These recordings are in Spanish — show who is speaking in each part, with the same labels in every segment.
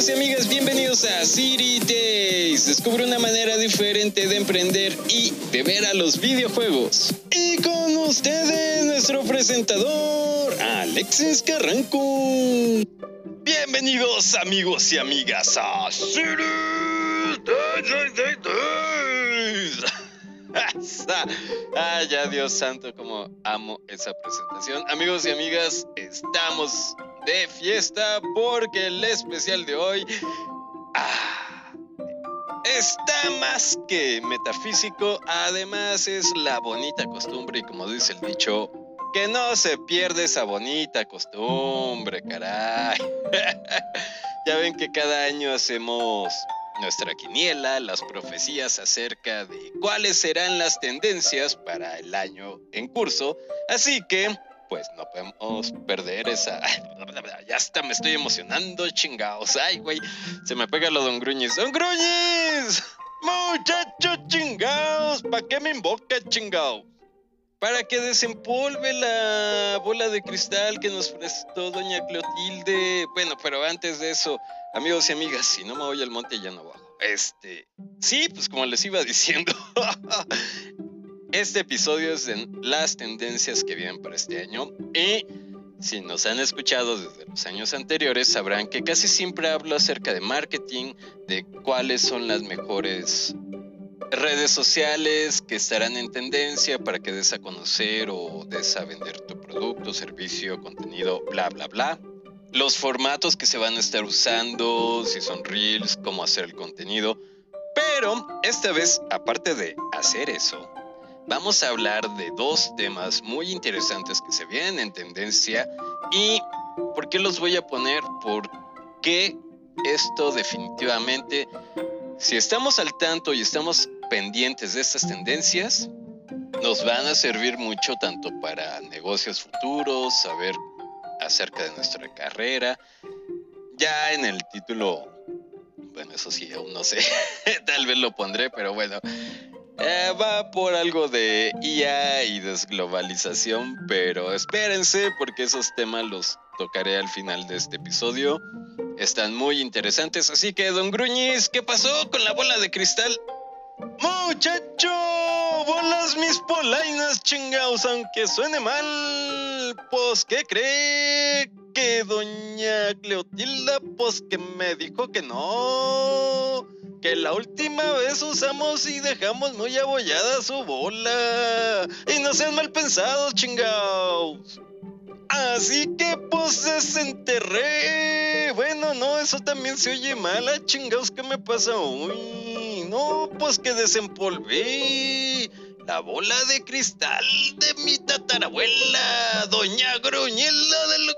Speaker 1: amigos y amigas, bienvenidos a City Days. Descubre una manera diferente de emprender y de ver a los videojuegos. Y con ustedes, nuestro presentador, Alexis Carranco.
Speaker 2: Bienvenidos amigos y amigas a City Days. Ya Dios santo, como amo esa presentación. Amigos y amigas, estamos de fiesta porque el especial de hoy está más que metafísico. Además es la bonita costumbre, y como dice el dicho, que no se pierde esa bonita costumbre, caray. Ya ven que cada año hacemos nuestra quiniela, las profecías acerca de cuáles serán las tendencias para el año en curso. Así que, pues no podemos perder esa... Ya hasta me estoy emocionando, chingaos. Ay, güey, se me pega lo Don Gruñis. ¡Don Gruñis! Muchachos chingaos, ¿para qué me invoca, chingao? Para que desempolve la bola de cristal que nos prestó doña Clotilde. Bueno, pero antes de eso, amigos y amigas, si no me voy al monte ya no bajo. Sí, pues como les iba diciendo, este episodio es de las tendencias que vienen para este año. Y si nos han escuchado desde los años anteriores, sabrán que casi siempre hablo acerca de marketing, de cuáles son las mejores redes sociales que estarán en tendencia para que des a conocer o des a vender tu producto, servicio, contenido, bla, bla, bla. Los formatos que se van a estar usando, si son reels, cómo hacer el contenido. Pero esta vez, aparte de hacer eso, vamos a hablar de dos temas muy interesantes que se vienen en tendencia. ¿Y por qué los voy a poner? Porque esto definitivamente, si estamos al tanto y estamos pendientes de estas tendencias, nos van a servir mucho tanto para negocios futuros, saber acerca de nuestra carrera. Ya en el título, bueno, eso sí, aún no sé, tal vez lo pondré, pero bueno, va por algo de IA y desglobalización, pero espérense porque esos temas los tocaré al final de este episodio. Están muy interesantes, así que Don Gruñis, ¿qué pasó con la bola de cristal? Muchacho, bolas mis polainas, chingaos, aunque suene mal, pues ¿qué cree? Que doña Cleotilda, pues que me dijo que no, que la última vez usamos y dejamos muy abollada su bola, y no sean mal pensados, chingaos. Así que pues desenterré. Bueno, no, eso también se oye mal. Chingaos, ¿qué me pasa hoy? No, pues que desempolvé la bola de cristal de mi tatarabuela, doña Gruñelda del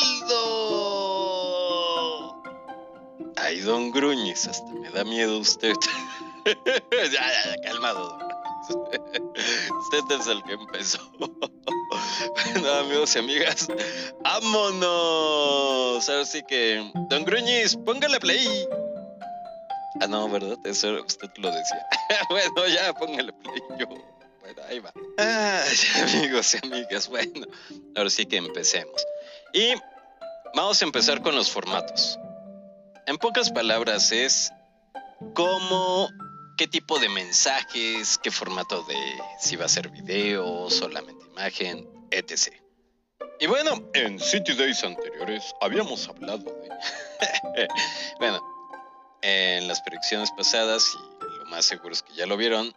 Speaker 2: Gruñeldo. Ay, Don Gruñis, hasta me da miedo usted. ya, calmado, Don Gruñis. Usted es el que empezó. Bueno, amigos y amigas, ¡vámonos! Ahora sí que... Don Gruñis, póngale play. No, ¿verdad? Eso usted lo decía. Bueno, ya, póngale play. Bueno, ahí va. Amigos y amigas, bueno, ahora sí que empecemos. Y vamos a empezar con los formatos. En pocas palabras es qué tipo de mensajes, qué formato de, si va a ser video, solamente imagen, etc. Y bueno, en City Days anteriores habíamos hablado de... bueno, en las predicciones pasadas, y lo más seguro es que ya lo vieron,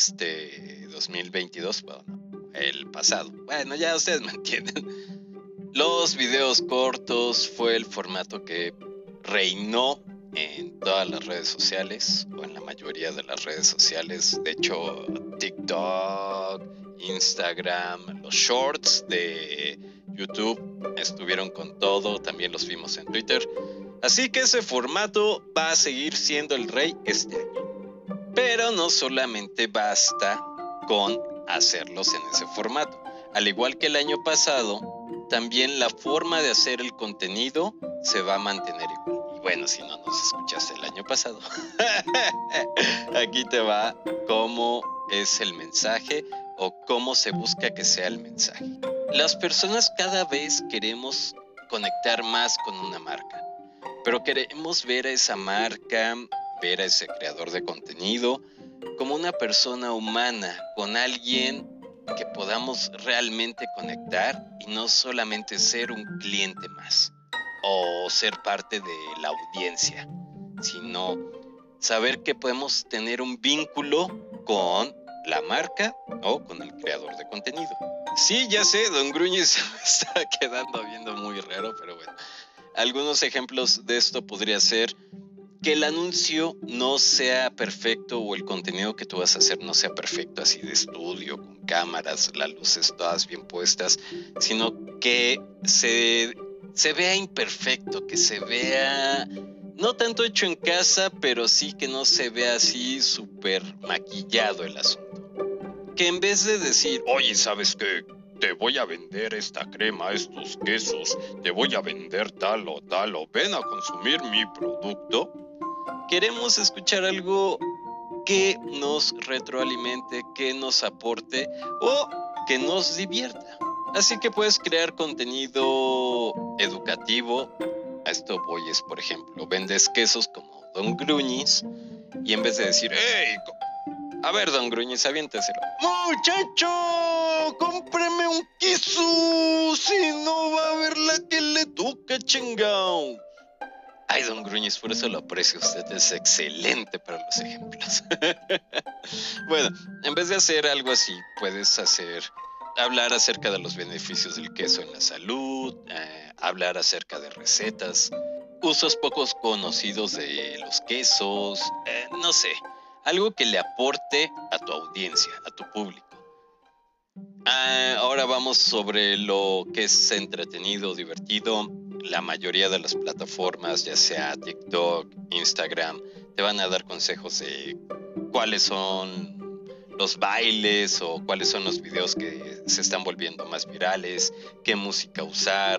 Speaker 2: 2022, bueno, el pasado. Bueno, ya ustedes me entienden. Los videos cortos fue el formato que reinó en todas las redes sociales, o en la mayoría de las redes sociales. De hecho, TikTok, Instagram, los shorts de YouTube estuvieron con todo, también los vimos en Twitter. Así que ese formato va a seguir siendo el rey este año. Pero no solamente basta con hacerlos en ese formato. Al igual que el año pasado, también la forma de hacer el contenido se va a mantener igual. Bueno, si no nos escuchaste el año pasado, aquí te va cómo es el mensaje o cómo se busca que sea el mensaje. Las personas cada vez queremos conectar más con una marca. pero queremos ver a esa marca, ver a ese creador de contenido como una persona humana, con alguien que podamos realmente conectar y no solamente ser un cliente más o ser parte de la audiencia, sino saber que podemos tener un vínculo con la marca o con el creador de contenido. Sí, ya sé, Don Gruñiz se me está quedando viendo muy raro, pero bueno. Algunos ejemplos de esto podría ser que el anuncio no sea perfecto o el contenido que tú vas a hacer no sea perfecto, así de estudio, con cámaras, las luces todas bien puestas, sino que se vea imperfecto, que se vea no tanto hecho en casa, pero sí que no se vea así súper maquillado el asunto. Que en vez de decir, oye, ¿sabes qué? Te voy a vender esta crema, estos quesos, te voy a vender tal o ven a consumir mi producto. Queremos escuchar algo que nos retroalimente, que nos aporte o que nos divierta. Así que puedes crear contenido educativo. A esto voy es, por ejemplo, vendes quesos como Don Gruñiz y en vez de decir, ¡hey! A ver, Don Gruñiz, aviénteselo. ¡Muchacho! ¡Cómpreme un queso! Si no va a haber la que le toca, chingao. Ay, Don Gruñiz, por eso lo aprecio. Usted es excelente para los ejemplos. Bueno, en vez de hacer algo así, puedes hablar acerca de los beneficios del queso en la salud, hablar acerca de recetas, usos pocos conocidos de los quesos, no sé, algo que le aporte a tu audiencia, a tu público. Ahora vamos sobre lo que es entretenido, divertido. La mayoría de las plataformas, ya sea TikTok, Instagram, te van a dar consejos de cuáles son los bailes o cuáles son los videos que se están volviendo más virales, qué música usar.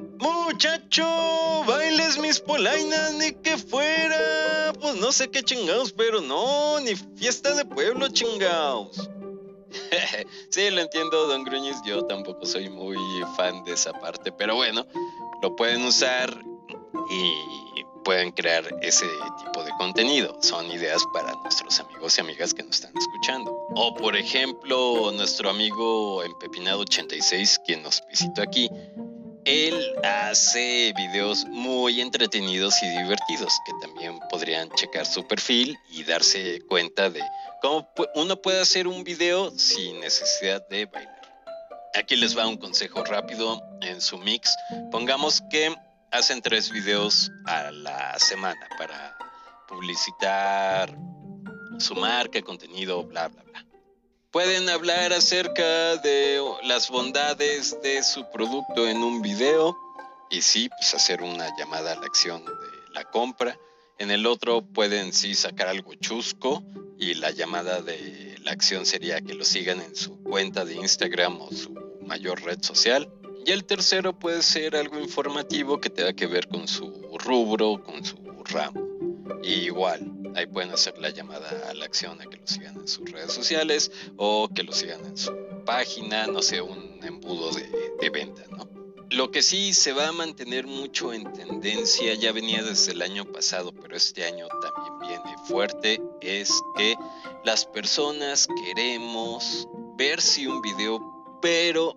Speaker 2: Muchacho, bailes mis polainas, ni que fuera, pues no sé qué chingados, pero no, ni fiesta de pueblo chingados. Sí, lo entiendo, Don Gruñiz, yo tampoco soy muy fan de esa parte, pero bueno, lo pueden usar y pueden crear ese tipo de contenido. Son ideas para nuestros amigos y amigas que nos están escuchando. O por ejemplo, nuestro amigo Empepinado86, quien nos visitó aquí, él hace videos muy entretenidos y divertidos que también podrían checar su perfil y darse cuenta de cómo uno puede hacer un video sin necesidad de bailar. Aquí les va un consejo rápido en su mix. Pongamos que hacen 3 videos a la semana para publicitar su marca, contenido, bla, bla, bla. Pueden hablar acerca de las bondades de su producto en un video y sí, pues hacer una llamada a la acción de la compra. En el otro pueden sí sacar algo chusco y la llamada de la acción sería que lo sigan en su cuenta de Instagram o su mayor red social. Y el tercero puede ser algo informativo que tenga que ver con su rubro, con su ramo. Y igual, ahí pueden hacer la llamada a la acción a que lo sigan en sus redes sociales o que lo sigan en su página, no sé, un embudo de venta, ¿no? Lo que sí se va a mantener mucho en tendencia, ya venía desde el año pasado, pero este año también viene fuerte, es que las personas queremos ver sí un video, pero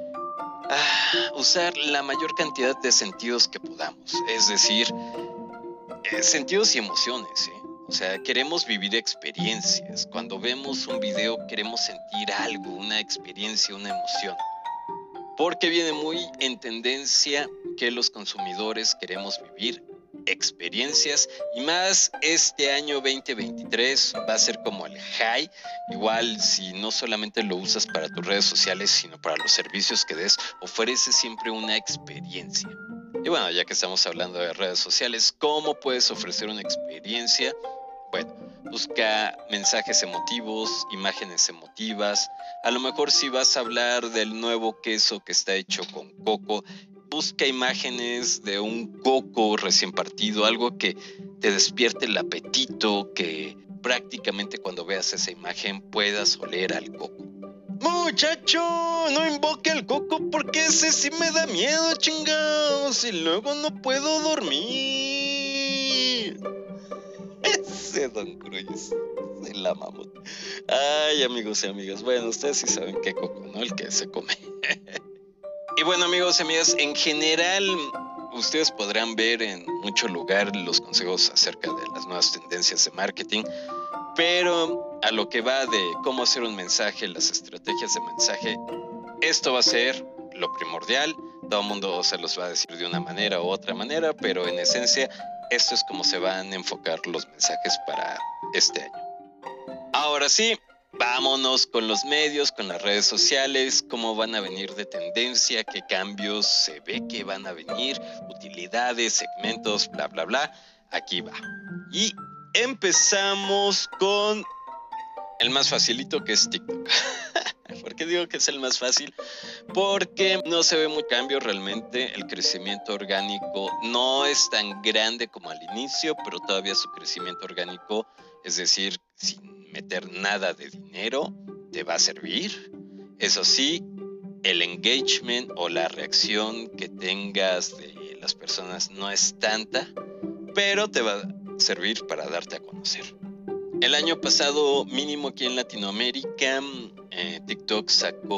Speaker 2: usar la mayor cantidad de sentidos que podamos, es decir, sentidos y emociones, ¿eh? O sea, queremos vivir experiencias. Cuando vemos un video queremos sentir algo, una experiencia, una emoción. Porque viene muy en tendencia que los consumidores queremos vivir experiencias y más este año 2023 va a ser como el high. Igual si no solamente lo usas para tus redes sociales, sino para los servicios que des, ofrece siempre una experiencia. Y bueno, ya que estamos hablando de redes sociales, ¿cómo puedes ofrecer una experiencia? Bueno, busca mensajes emotivos, imágenes emotivas. A lo mejor si vas a hablar del nuevo queso que está hecho con coco, busca imágenes de un coco recién partido, algo que te despierte el apetito, que prácticamente cuando veas esa imagen puedas oler al coco. Muchacho, no invoque al coco porque ese sí me da miedo, chingados, y luego no puedo dormir. Ese Don Cruz se la mamó. Ay, amigos y amigas, bueno, ustedes sí saben qué coco, ¿no? El que se come. Y bueno, amigos y amigas, en general, ustedes podrán ver en mucho lugar los consejos acerca de las nuevas tendencias de marketing, pero a lo que va de cómo hacer un mensaje, las estrategias de mensaje, esto va a ser lo primordial. Todo el mundo se los va a decir de una manera u otra manera, pero en esencia, esto es como se van a enfocar los mensajes para este año. Ahora sí, vámonos con los medios, con las redes sociales, cómo van a venir de tendencia, qué cambios se ve que van a venir, utilidades, segmentos, bla, bla, bla. Aquí va. Y empezamos con el más facilito, que es TikTok. ¿Por qué digo que es el más fácil? Porque no se ve mucho cambio realmente. El crecimiento orgánico no es tan grande como al inicio, pero todavía su crecimiento orgánico, es decir, sin meter nada de dinero, te va a servir. Eso sí, el engagement o la reacción que tengas de las personas no es tanta, pero te va a servir para darte a conocer. El año pasado, mínimo aquí en Latinoamérica, TikTok sacó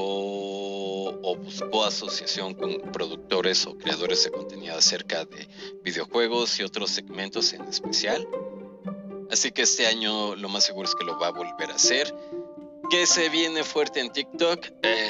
Speaker 2: o buscó asociación con productores o creadores de contenido acerca de videojuegos y otros segmentos en especial. Así que este año lo más seguro es que lo va a volver a hacer. ¿Qué se viene fuerte en TikTok?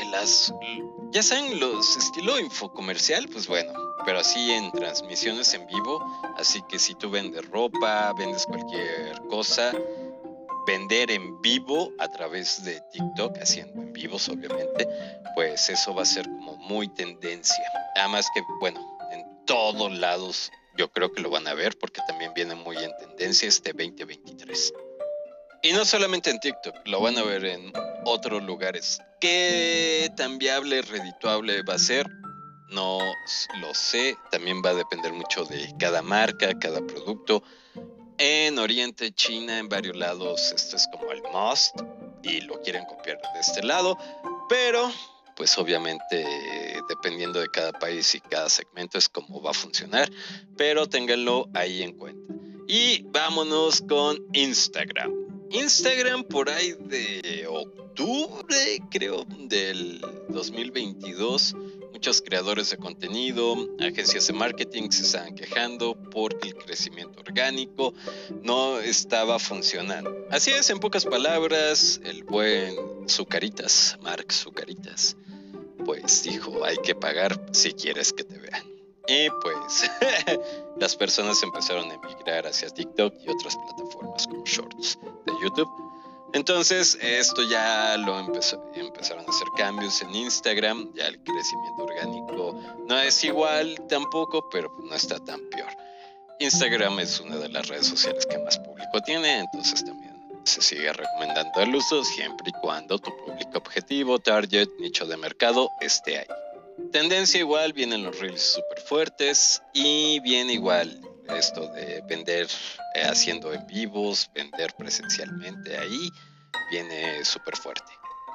Speaker 2: Ya saben, los estilo infocomercial, pues bueno, pero así en transmisiones en vivo. Así que si tú vendes ropa, vendes cualquier cosa, vender en vivo a través de TikTok, haciendo en vivos obviamente, pues eso va a ser como muy tendencia. Además que, bueno, en todos lados yo creo que lo van a ver, porque también viene muy en tendencia este 2023. Y no solamente en TikTok, lo van a ver en otros lugares. ¿Qué tan viable, redituable va a ser? No lo sé, también va a depender mucho de cada marca, cada producto. En Oriente, China, en varios lados, esto es como el must y lo quieren copiar de este lado, pero pues obviamente dependiendo de cada país y cada segmento es como va a funcionar, pero ténganlo ahí en cuenta. Y vámonos con Instagram. Instagram por ahí de octubre, creo, del 2022, muchos creadores de contenido, agencias de marketing se estaban quejando porque el crecimiento orgánico no estaba funcionando. Así es, en pocas palabras, el buen Zucaritas, Mark Zucaritas, pues dijo, hay que pagar si quieres que te vean. Y pues las personas empezaron a emigrar hacia TikTok y otras plataformas como Shorts de YouTube. Entonces esto ya lo empezaron a hacer cambios en Instagram. Ya el crecimiento orgánico no es igual tampoco, pero no está tan peor. Instagram es una de las redes sociales que más público tiene, entonces también se sigue recomendando el uso siempre y cuando tu público objetivo, target, nicho de mercado esté ahí. Tendencia igual, vienen los reels súper fuertes y viene igual esto de vender haciendo en vivos, vender presencialmente ahí, viene súper fuerte.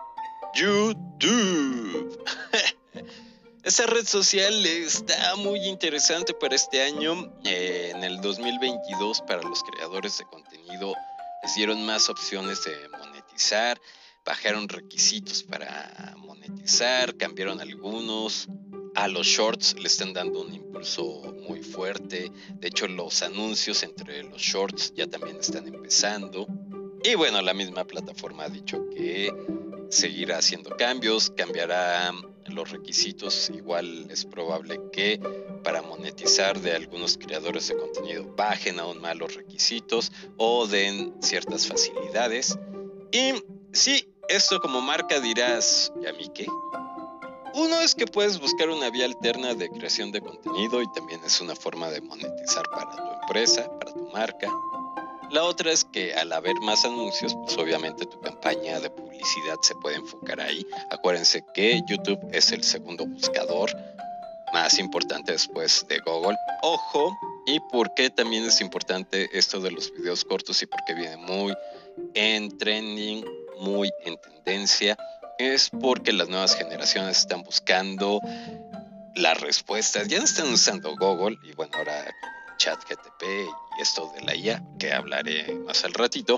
Speaker 2: YouTube. Esa red social está muy interesante para este año. En el 2022 para los creadores de contenido les dieron más opciones de monetizar, bajaron requisitos para monetizar, cambiaron algunos. A los shorts le están dando un impulso muy fuerte. De hecho, los anuncios entre los shorts ya también están empezando. Y bueno, la misma plataforma ha dicho que seguirá haciendo cambios, cambiará los requisitos. Igual es probable que para monetizar de algunos creadores de contenido bajen aún más los requisitos o den ciertas facilidades. Y sí, esto como marca dirás, ¿y a mí qué? Uno es que puedes buscar una vía alterna de creación de contenido y también es una forma de monetizar para tu empresa, para tu marca. La otra es que al haber más anuncios, pues obviamente tu campaña de publicidad se puede enfocar ahí. Acuérdense que YouTube es el segundo buscador más importante después de Google. Ojo, y por qué también es importante esto de los videos cortos y por qué viene muy en trending, muy en tendencia, es porque las nuevas generaciones están buscando las respuestas. Ya no están usando Google y bueno, ahora ChatGPT y esto de la IA, que hablaré más al ratito,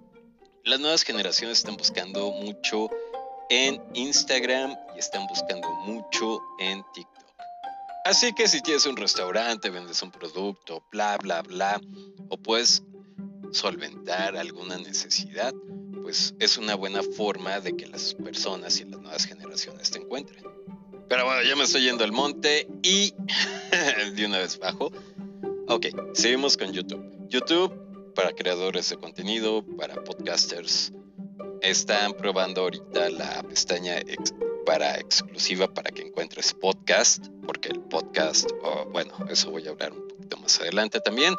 Speaker 2: las nuevas generaciones están buscando mucho en Instagram y están buscando mucho en TikTok. Así que si tienes un restaurante, vendes un producto, bla, bla, bla, o puedes solventar alguna necesidad, pues es una buena forma de que las personas y las nuevas generaciones te encuentren. Pero bueno, ya me estoy yendo al monte y de una vez bajo. Ok, seguimos con YouTube. YouTube para creadores de contenido, para podcasters. Están probando ahorita la pestaña exclusiva para que encuentres podcast, porque el podcast, bueno, eso voy a hablar un poquito más adelante también.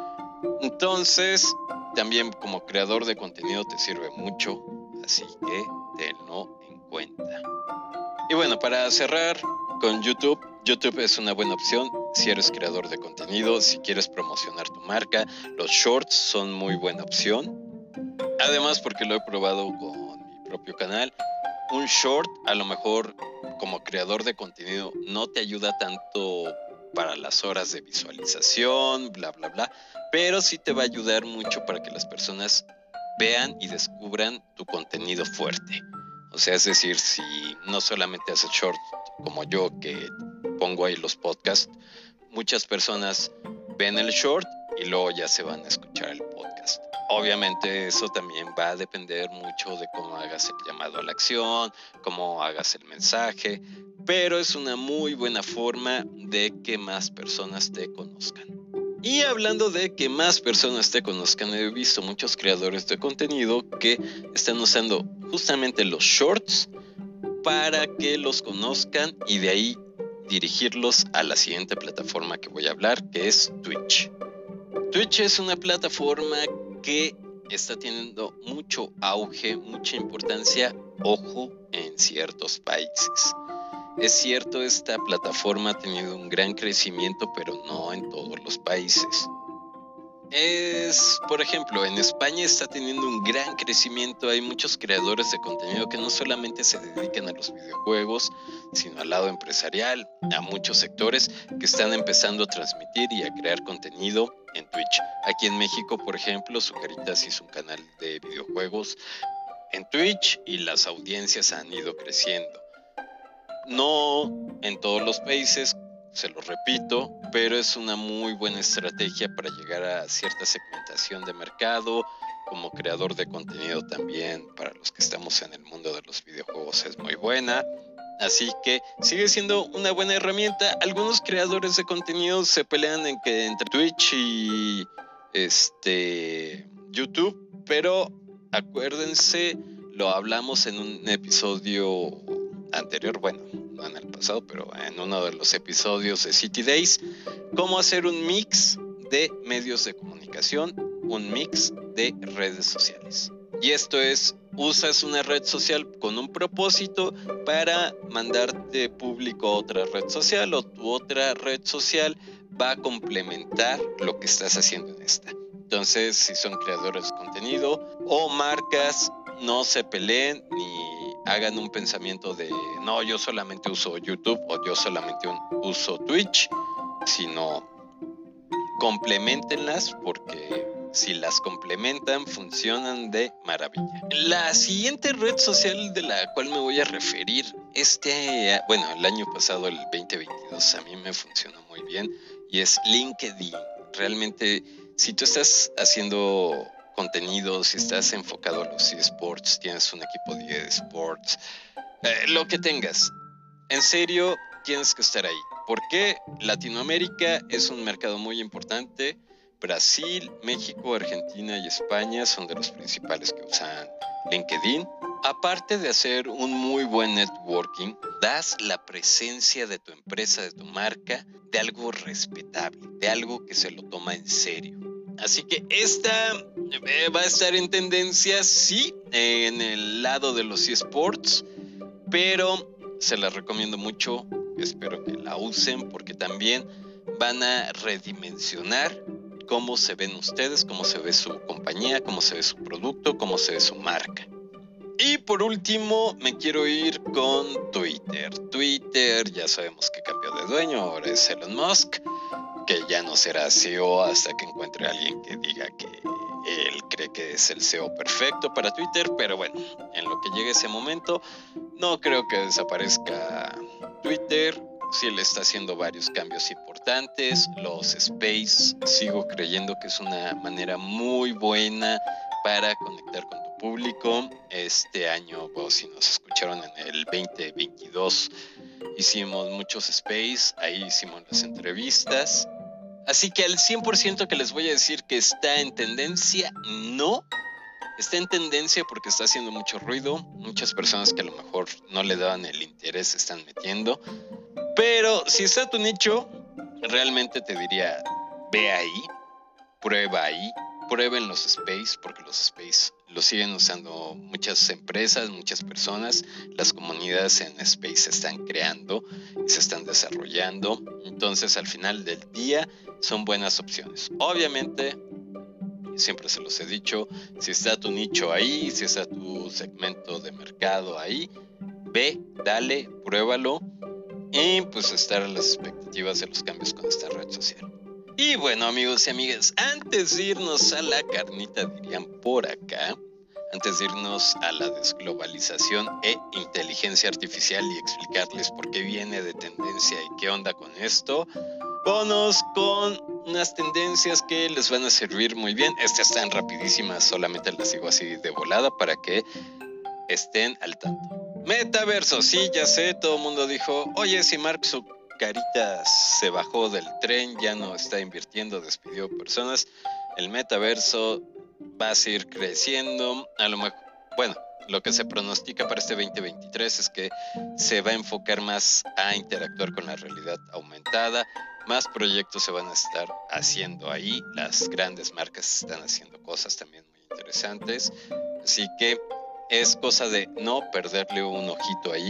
Speaker 2: Entonces, también como creador de contenido te sirve mucho, así que tenlo en cuenta. Y bueno, para cerrar con YouTube, YouTube es una buena opción si eres creador de contenido, si quieres promocionar tu marca. Los shorts son muy buena opción. Además, porque lo he probado con mi propio canal, un short a lo mejor como creador de contenido no te ayuda tanto para las horas de visualización, bla, bla, bla, pero sí te va a ayudar mucho para que las personas vean y descubran tu contenido fuerte. O sea, es decir, si no solamente haces short como yo, que pongo ahí los podcasts, muchas personas ven el short y luego ya se van a escuchar el podcast. Obviamente eso también va a depender mucho de cómo hagas el llamado a la acción, cómo hagas el mensaje, pero es una muy buena forma de que más personas te conozcan. Y hablando de que más personas te conozcan, he visto muchos creadores de contenido que están usando justamente los shorts para que los conozcan y de ahí dirigirlos a la siguiente plataforma que voy a hablar, que es Twitch. Twitch es una plataforma que está teniendo mucho auge, mucha importancia, ojo, en ciertos países. Es cierto, esta plataforma ha tenido un gran crecimiento, pero no en todos los países. Por ejemplo, en España está teniendo un gran crecimiento. Hay muchos creadores de contenido que no solamente se dedican a los videojuegos, sino al lado empresarial, a muchos sectores que están empezando a transmitir y a crear contenido en Twitch. Aquí en México, por ejemplo, Zucaritas hizo un canal de videojuegos en Twitch y las audiencias han ido creciendo. No en todos los países, se lo repito, pero es una muy buena estrategia para llegar a cierta segmentación de mercado. Como creador de contenido también, para los que estamos en el mundo de los videojuegos, es muy buena. Así que sigue siendo una buena herramienta. Algunos creadores de contenido se pelean entre Twitch y YouTube, pero acuérdense, lo hablamos en un episodio anterior, bueno, no en el pasado, pero en uno de los episodios de City Days, cómo hacer un mix de medios de comunicación, un mix de redes sociales. Y esto es, usas una red social con un propósito para mandarte público a otra red social, o tu otra red social va a complementar lo que estás haciendo en esta. Entonces, si son creadores de contenido o marcas, no se peleen ni hagan un pensamiento de no, yo solamente uso YouTube o yo solamente uso Twitch, sino complementenlas, porque si las complementan funcionan de maravilla. La siguiente red social de la cual me voy a referir, el año pasado, el 2022, a mí me funcionó muy bien, y es LinkedIn. Realmente, si tú estás haciendo contenido, si estás enfocado a los eSports, tienes un equipo de eSports, lo que tengas, en serio tienes que estar ahí, porque Latinoamérica es un mercado muy importante. Brasil, México, Argentina y España son de los principales que usan LinkedIn. Aparte de hacer un muy buen networking, das la presencia de tu empresa, de tu marca, de algo respetable, de algo que se lo toma en serio. Así que esta va a estar en tendencia, sí, en el lado de los eSports, pero se la recomiendo mucho. Espero que la usen, porque también van a redimensionar cómo se ven ustedes, cómo se ve su compañía, cómo se ve su producto, cómo se ve su marca. Y por último, me quiero ir con Twitter. Twitter, ya sabemos que cambió de dueño, ahora es Elon Musk. que ya no será CEO hasta que encuentre a alguien que diga que él cree que es el CEO perfecto para Twitter, pero bueno, en lo que llegue ese momento, no creo que desaparezca Twitter. Sí le está haciendo varios cambios importantes. Los Space, sigo creyendo que es una manera muy buena para conectar con tu público. Este año, bueno, si nos escucharon en el 2022, hicimos muchos Space, ahí hicimos las entrevistas. Así que al 100% que les voy a decir que está en tendencia, no. Está en tendencia porque está haciendo mucho ruido. Muchas personas que a lo mejor no le daban el interés se están metiendo. Pero si está a tu nicho, realmente te diría, ve ahí, prueba ahí, prueben los Space, porque los Space los siguen usando muchas empresas, muchas personas. Las comunidades en Space se están creando y se están desarrollando. Entonces, al final del día, son buenas opciones. Obviamente, siempre se los he dicho, si está tu nicho ahí, si está tu segmento de mercado ahí, ve, dale, pruébalo y pues estar a las expectativas de los cambios con esta red social. Y bueno, amigos y amigas, antes de irnos a la carnita, dirían por acá, antes de irnos a la desglobalización e inteligencia artificial y explicarles por qué viene de tendencia y qué onda con esto, vámonos con unas tendencias que les van a servir muy bien. Estas están rapidísimas, solamente las digo así de volada para que estén al tanto. Metaverso, sí, ya sé, todo el mundo dijo, oye, si Mark Zucaritas se bajó del tren, ya no está invirtiendo, despidió personas, el metaverso va a seguir creciendo, a lo mejor, bueno, lo que se pronostica para este 2023 es que se va a enfocar más a interactuar con la realidad aumentada, más proyectos se van a estar haciendo ahí, las grandes marcas están haciendo cosas también muy interesantes, así que es cosa de no perderle un ojito ahí,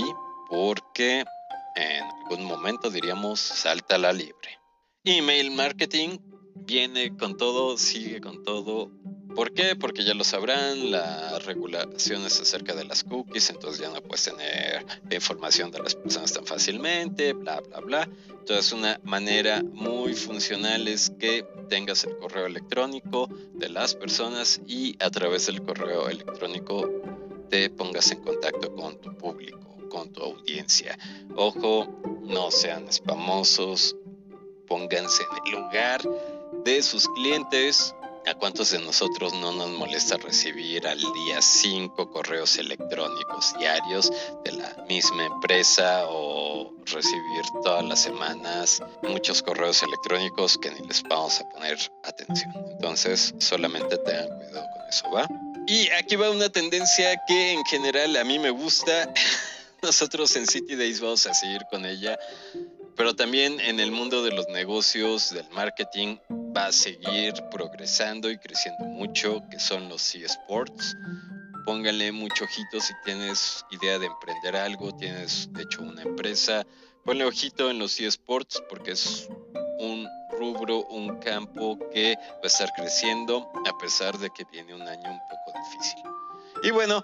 Speaker 2: porque en algún momento diríamos salta la liebre. Email marketing viene con todo, sigue con todo. ¿Por qué? Porque ya lo sabrán, las regulaciones acerca de las cookies, entonces ya no puedes tener información de las personas tan fácilmente, bla, bla, bla. Entonces una manera muy funcional es que tengas el correo electrónico de las personas y a través del correo electrónico te pongas en contacto con tu público, con tu audiencia. Ojo, no sean spamosos, pónganse en el lugar de sus clientes. ¿A cuántos de nosotros no nos molesta recibir al día 5 correos electrónicos diarios de la misma empresa o recibir todas las semanas muchos correos electrónicos que ni les vamos a poner atención? Entonces, solamente tengan cuidado con eso, ¿va? Y aquí va una tendencia que en general a mí me gusta. Nosotros en City Days vamos a seguir con ella, pero también en el mundo de los negocios, del marketing, va a seguir progresando y creciendo mucho, que son los eSports. Pónganle mucho ojito si tienes idea de emprender algo, tienes de hecho una empresa, ponle ojito en los eSports porque es un rubro, un campo que va a estar creciendo a pesar de que viene un año un poco difícil. Y bueno,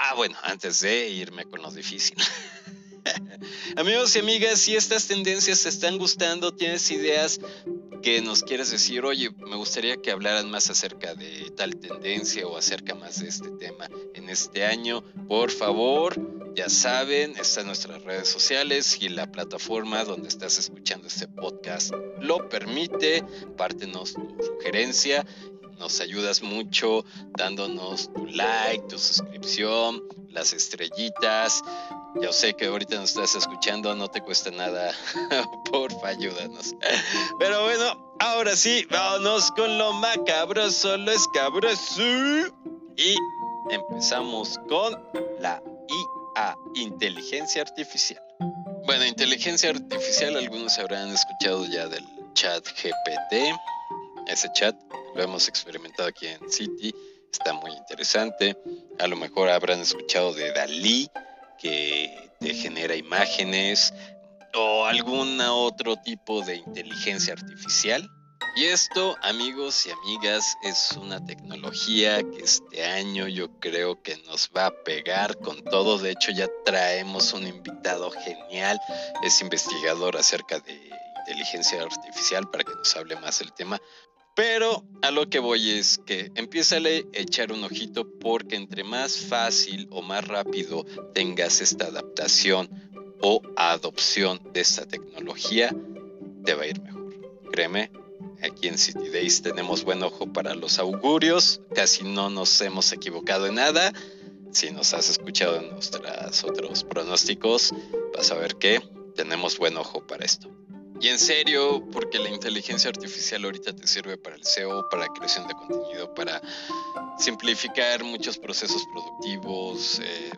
Speaker 2: antes de irme con lo difícil. Amigos y amigas, si estas tendencias te están gustando, tienes ideas que nos quieres decir, oye, me gustaría que hablaran más acerca de tal tendencia o acerca más de este tema en este año, por favor, ya saben, están nuestras redes sociales y la plataforma donde estás escuchando este podcast lo permite. Compártenos tu sugerencia, nos ayudas mucho dándonos tu like, tu suscripción, las estrellitas. Yo sé que ahorita nos estás escuchando, no te cuesta nada, porfa, ayúdanos. Pero bueno, ahora sí, vámonos con lo macabroso, lo escabroso. Y empezamos con la IA, inteligencia artificial. Bueno, inteligencia artificial, algunos habrán escuchado ya del chat GPT. Ese chat lo hemos experimentado aquí en City, está muy interesante. A lo mejor habrán escuchado de DALL-E, que te genera imágenes, o algún otro tipo de inteligencia artificial. Y esto, amigos y amigas, es una tecnología que este año yo creo que nos va a pegar con todo. De hecho, ya traemos un invitado genial, es investigador acerca de inteligencia artificial para que nos hable más del tema. Pero a lo que voy es que empiézale a echar un ojito, porque entre más fácil o más rápido tengas esta adaptación o adopción de esta tecnología, te va a ir mejor. Créeme, aquí en City Days tenemos buen ojo para los augurios, casi no nos hemos equivocado en nada. Si nos has escuchado en nuestros otros pronósticos, vas a ver que tenemos buen ojo para esto. Y en serio, porque la inteligencia artificial ahorita te sirve para el SEO, para creación de contenido, para simplificar muchos procesos productivos.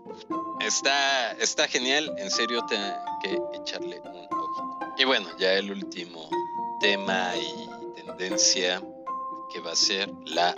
Speaker 2: Está genial, en serio, tengo que echarle un ojito. Y bueno, ya el último tema y tendencia, que va a ser la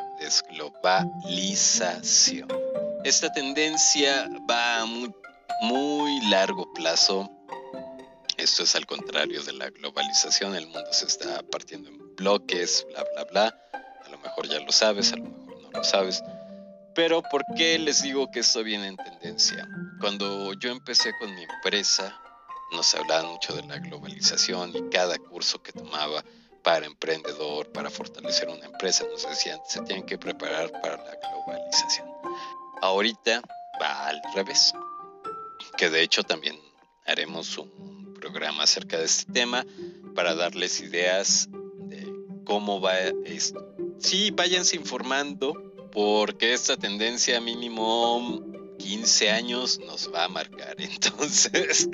Speaker 2: desglobalización. Esta tendencia va a muy largo plazo. Esto es al contrario de la globalización. El mundo se está partiendo en bloques, bla, bla, bla. A lo mejor ya lo sabes, a lo mejor no lo sabes. Pero ¿por qué les digo que esto viene en tendencia? Cuando yo empecé con mi empresa, nos hablaban mucho de la globalización, y cada curso que tomaba para emprendedor, para fortalecer una empresa, nos decían, se tienen que preparar para la globalización. Ahorita va al revés, que de hecho también haremos un programa acerca de este tema para darles ideas de cómo va esto. Sí, váyanse informando, porque esta tendencia mínimo 15 años nos va a marcar. Entonces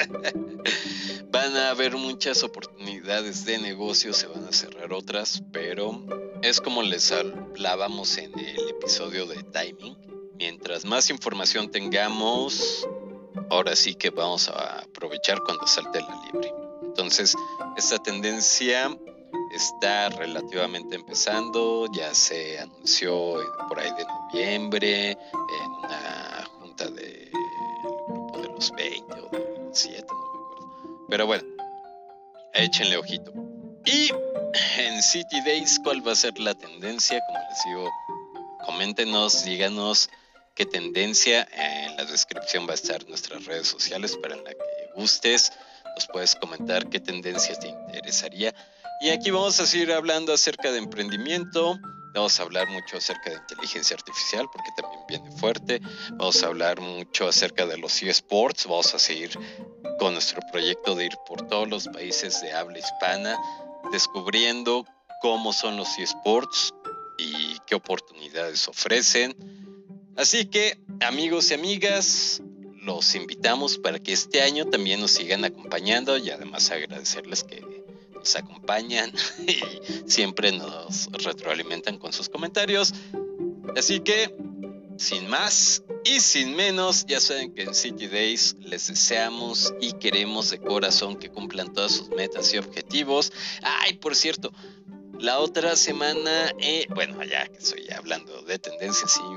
Speaker 2: van a haber muchas oportunidades de negocio, se van a cerrar otras, pero es como les hablábamos en el episodio de timing. Mientras más información tengamos, ahora sí que vamos a aprovechar cuando salte la liebre. Entonces, esta tendencia está relativamente empezando. Ya se anunció por ahí de noviembre en una junta del grupo de los 20 o de los 7, no me acuerdo. Pero bueno, échenle ojito. Y en City Days, ¿cuál va a ser la tendencia? Como les digo, coméntenos, díganos qué tendencia. En la descripción va a estar nuestras redes sociales para la que gustes. Nos puedes comentar qué tendencia te interesaría. Y aquí vamos a seguir hablando acerca de emprendimiento. Vamos a hablar mucho acerca de inteligencia artificial, porque también viene fuerte. Vamos a hablar mucho acerca de los eSports. Vamos a seguir con nuestro proyecto de ir por todos los países de habla hispana, descubriendo cómo son los eSports y qué oportunidades ofrecen. Así que, amigos y amigas, los invitamos para que este año también nos sigan acompañando, y además agradecerles que nos acompañan y siempre nos retroalimentan con sus comentarios. Así que, sin más y sin menos, ya saben que en City Days les deseamos y queremos de corazón que cumplan todas sus metas y objetivos. Ay, por cierto, la otra semana, bueno, ya que estoy hablando de tendencias, sí.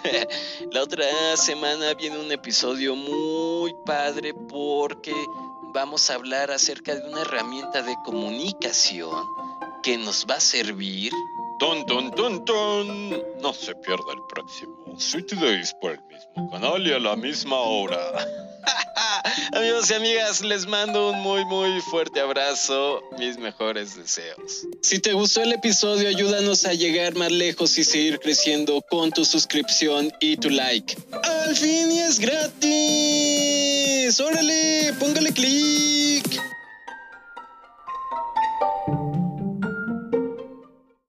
Speaker 2: La otra semana viene un episodio muy padre, porque vamos a hablar acerca de una herramienta de comunicación que nos va a servir. ¡Ton, ton, ton, ton! No se pierda el próximo City Days por el mismo canal y a la misma hora. Amigos y amigas, les mando un muy muy fuerte abrazo, mis mejores deseos.
Speaker 1: Si te gustó el episodio, ayúdanos a llegar más lejos y seguir creciendo con tu suscripción y tu like. ¡Al fin y es gratis! ¡Órale! ¡Póngale clic!